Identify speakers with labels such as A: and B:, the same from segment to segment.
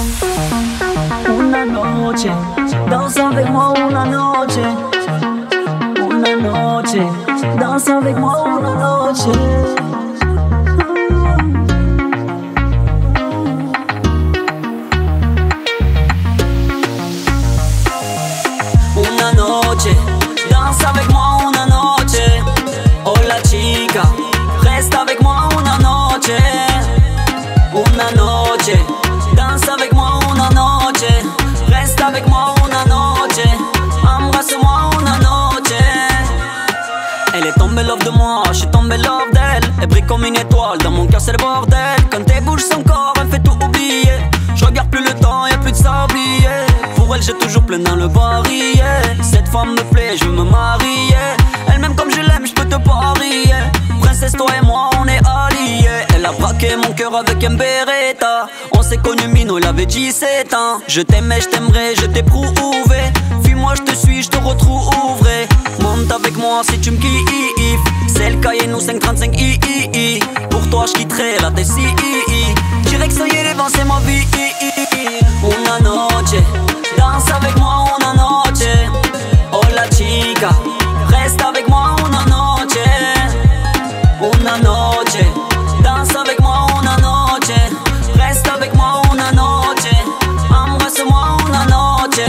A: Una noche, danza avec moi una noche. Una noche, danza avec moi una noche. Una noche, danse avec moi una noche. Hola chica, reste avec moi una noche. Una noche, danse avec moi una noche. Reste avec moi una noche. Embrasse-moi una noche. Elle est tombée love de moi, je suis tombé love d'elle. Elle brille comme une étoile, dans mon cœur c'est le bordel. Quand elle bouge son corps, elle fait tout oublier. Je regarde plus le temps, y'a plus de sablier. Pour elle j'ai toujours plein dans le barillet. Cette femme me plaît, je veux me marier. Elle m'aime comme je l'aime, je peux te parier. Princesse, toi et moi on est alliés. Elle a braqué mon cœur avec un Beretta. On s'est connus Mino, il avait 17 ans. Je t'aimais, je t'aimerais, je t'ai prouvé. Fuis-moi, je te suis, je te retrouverai. Monte avec moi si tu me kiffes. C'est le Cayenne ou 535 II. Pour toi je quitterai la TCI. Dirais que ça y est, les vents c'est ma vie. Una noche, danse avec moi una noche. Hola chica, reste avec moi una noche. Una noche, danse avec moi una noche. Reste avec moi una noche. Embrasse-moi una noche.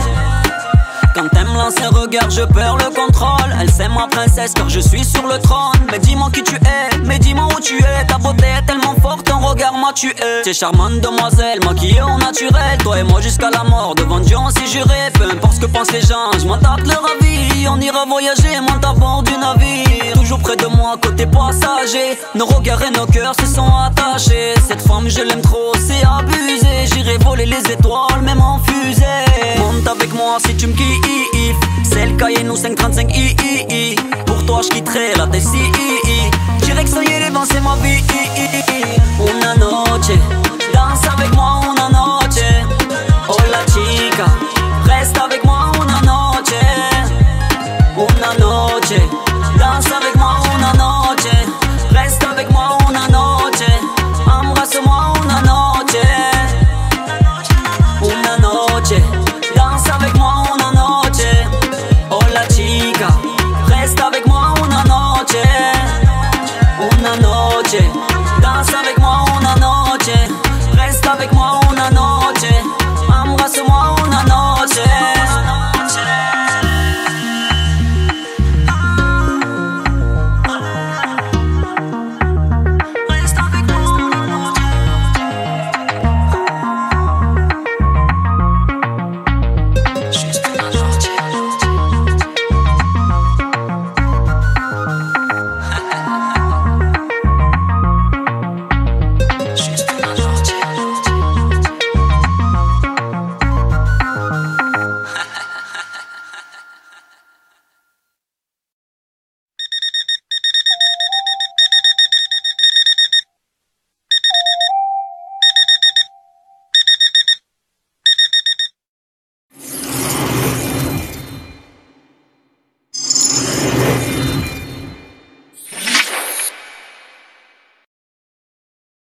A: Quand elle me lance un regard, je perds le contrôle. Elle c'est ma princesse car je suis sur le trône. Mais dis-moi qui tu es, mais dis-moi où tu es. Ta beauté est tellement forte, ton regard m'a tué. T'es charmante demoiselle, maquillée au naturel. Toi et moi jusqu'à la mort, devant Dieu on s'est juré. Peu importe ce que pensent les gens, je m'attaque leur avis. On ira voyager, monte à bord du navire. Toujours près de moi, côté passager. Nos regards et nos cœurs se sont attachés. Cette femme je l'aime trop, c'est abusé. J'irai voler les étoiles, même en fusée. Monte avec moi si tu me kiffes. C'est le Cayenne ou 535 II. Pour toi je quitterai la TCI. Dirais que ça y est, les vents c'est ma vie.